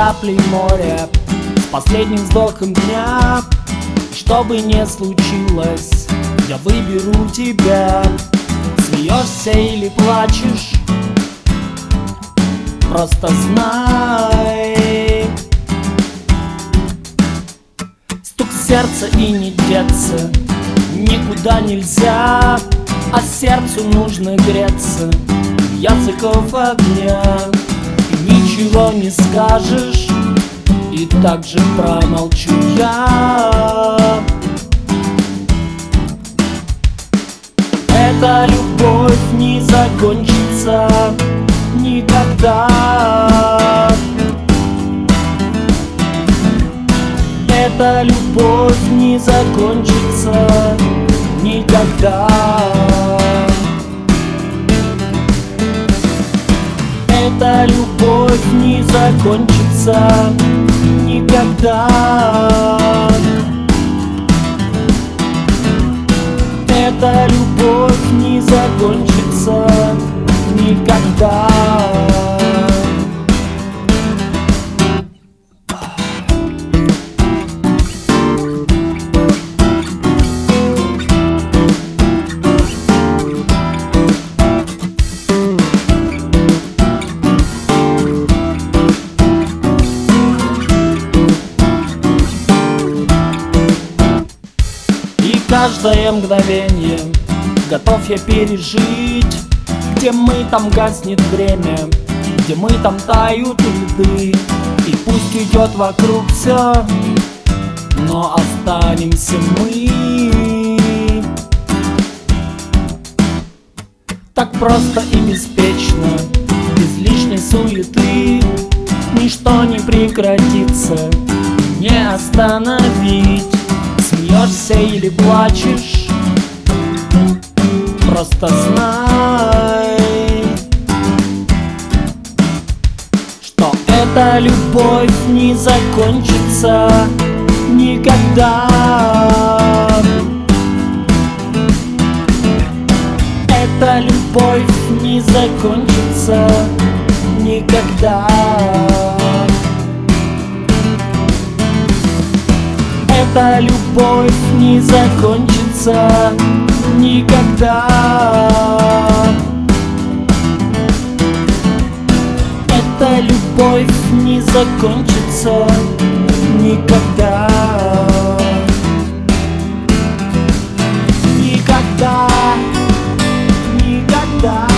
каплей моря, с последним вздохом дня. И что бы ни случилось, я выберу тебя. Смеешься или плачешь, просто знай. Стук сердца и не деться никуда нельзя, а сердцу нужно греться языков огня. И ничего не скажешь, и так же промолчу я. Эта любовь не закончится никогда. Эта любовь не закончится никогда. Эта любовь не закончится никогда. Эта любовь не закончится никогда. Каждое мгновение готов я пережить, где мы, там гаснет время, где мы, там тают льды. И пусть идет вокруг все, но останемся мы. Так просто и беспечно, без лишней суеты. Ничто не прекратится, не остановить. Смеешься или плачешь, просто знай, что эта любовь не закончится никогда. Эта любовь не закончится никогда. Эта любовь не закончится никогда. Эта любовь не закончится никогда. Никогда, никогда.